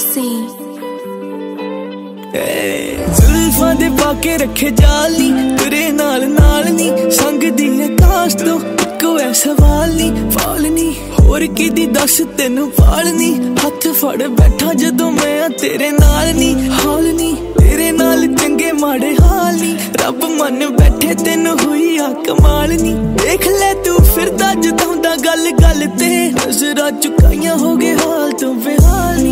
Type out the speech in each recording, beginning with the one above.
जुल्फां दे पाके रखे जाल नी तेरे नाल नी संग दी आकाश तो कोई सवाल नी फाल नी होर किदी दस तेनू पाल नी हथ फड़ बैठा जदों मैं तेरे नाल नी हाल नी तेरे नाल चंगे माड़े हाल नी रब मन बैठे तेनू हुई आ कमाल नी देख ले तू फिरदा जदों दा गल गल ते नजरां चुकाइयां हो गए हाल तो बेहाल नी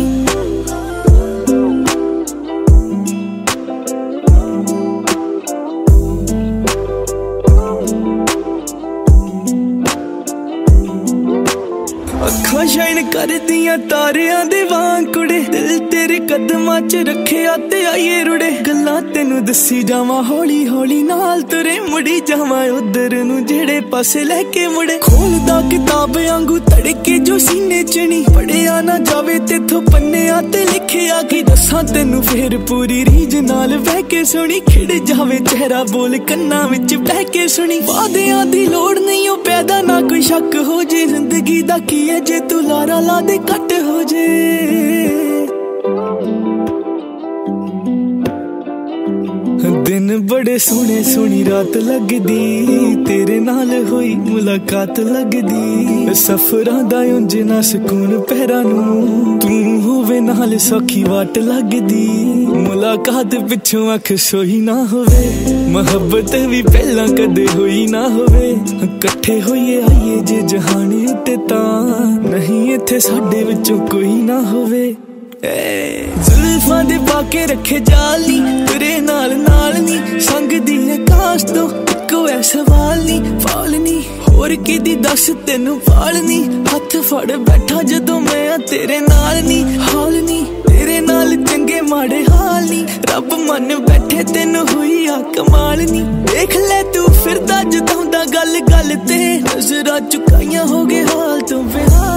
अखां शाइन कर दियां तारियां दे वांग कुड़े दिल तेरे कदमां च रखिया ते आइए रुड़े गल्लां तेनू दसी जावां हौली हौली नाल तुरे मुड़ी जावां उधर नू जेड़े पासे लेके मुड़े खोलदा किताब आंगू तड़के जो सीने च नी पढ़िया ना जावे तेथों पन्नियां ते लिखिया की दसां तेनू फेर पूरी रीज नाल बह के सुनी खिड़ जावे चेहरा बोल कन्नां विच बह के सुनी वादियां दी लोड़ नहीं ओ पैदा ना कोई शक हो जे जिंदगी दा की है जे तू लारा ला दे कट हो जे दिन बड़े सोहने सोहनी रात लगदी तेरे नाल होई मुलाकात लगदी सफरां दा उंज ना सुकून पैरां नू तू होवे नाल सौखी वाट लगदी मुलाकात पिछों अख सोई ना होवे मोहब्बत भी पहला कदे होई ना होवे कट्ठे होइए आइए जे जहान उत्ते तां नहीं इत्थे साडे विचों कोई ना होवे जुल्फां दे पाके रखे जाल नी तेरे नाल नी संग दी आकाश तो कोई सवाल नी फाल नी होर किदी दस तेनू पाल नी हथ फड़ बैठा जदों मैं तेरे नाल नी हाल नी तेरे नाल चंगे माड़े हाल नी रब मन बैठे तेनू हुई आ कमाल नी देख ले तू फिरदा जदों दा गल गल ते नजरां चुकाइयां हो गए हाल तो बेहाल